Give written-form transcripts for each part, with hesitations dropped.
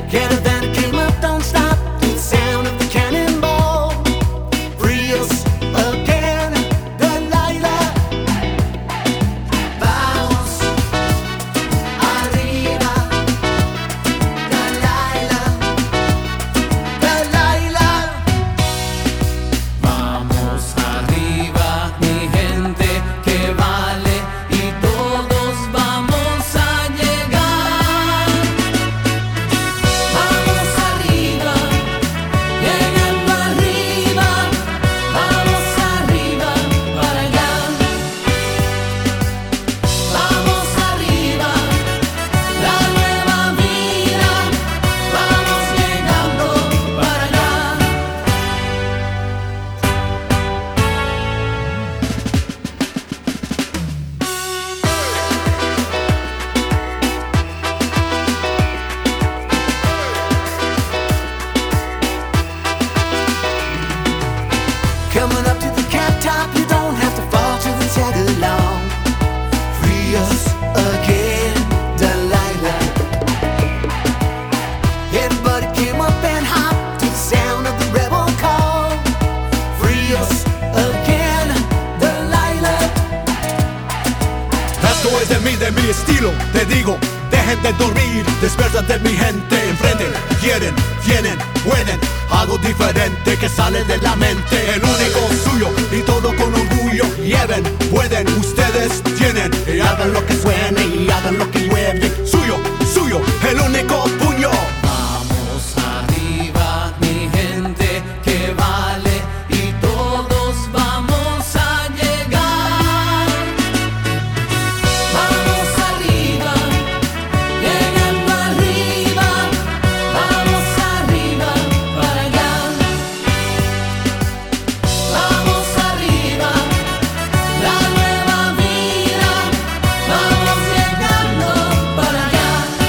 Get a van that came up, don't stop to the sound of the cannonball. Free us again, Delilah. Vamos arriba, Delilah, Delilah. Vamos arriba, mi gente que vale, y todos vamos a llegar. Vamos arriba, llegando arriba. Vamos arriba, para allá. Vamos arriba, la nueva vida. Vamos llegando para allá. Coming up to the cap top, you don't have to fall to the tag along. Free us again, Delilah. Everybody came up and hopped to the sound of the rebel call. Free us again, Delilah. Esto es de mi estilo, te digo, dejen de dormir, despiértate mi gente, emprenden, quieren, tienen, pueden, algo diferente que sale de la mente, el único suyo y todo con orgullo, lleven, pueden, ustedes tienen, y hagan lo que suene y hagan lo que llueve, suyo, suyo, el único puño. Vamos arriba, mi gente que vale, y todos vamos a llegar. Vamos arriba, llegando arriba. Vamos arriba, para allá. Vamos arriba, la nueva vida. Vamos llegando para allá.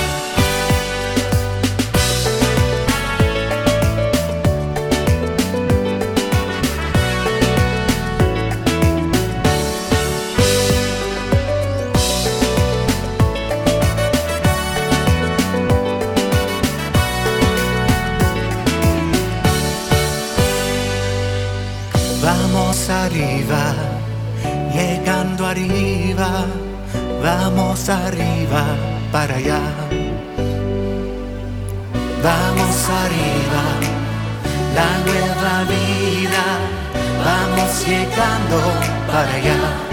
Vamos arriba, llegando arriba. Vamos arriba, para allá. Vamos arriba, la nueva vida. Vamos llegando para allá.